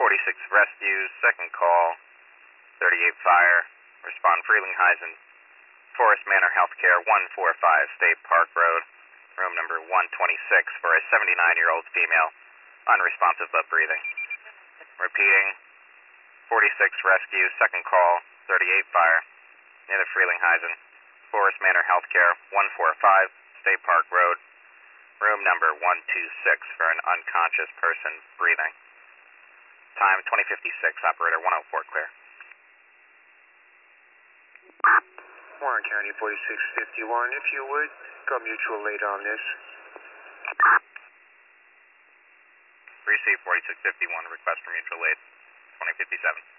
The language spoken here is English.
46 Rescue, second call, 38 Fire, respond Frelinghuysen, Forest Manor Healthcare, 145 State Park Road, room number 126 for a 79-year-old female, unresponsive but breathing. Repeating, 46 Rescue, second call, 38 Fire, near the Frelinghuysen, Forest Manor Healthcare, 145 State Park Road, room number 126 for an unconscious person breathing. Time 2056, operator 104, clear. Warren County 4651, if you would, go mutual late on this. Receive 4651, request for mutual aid, 2057.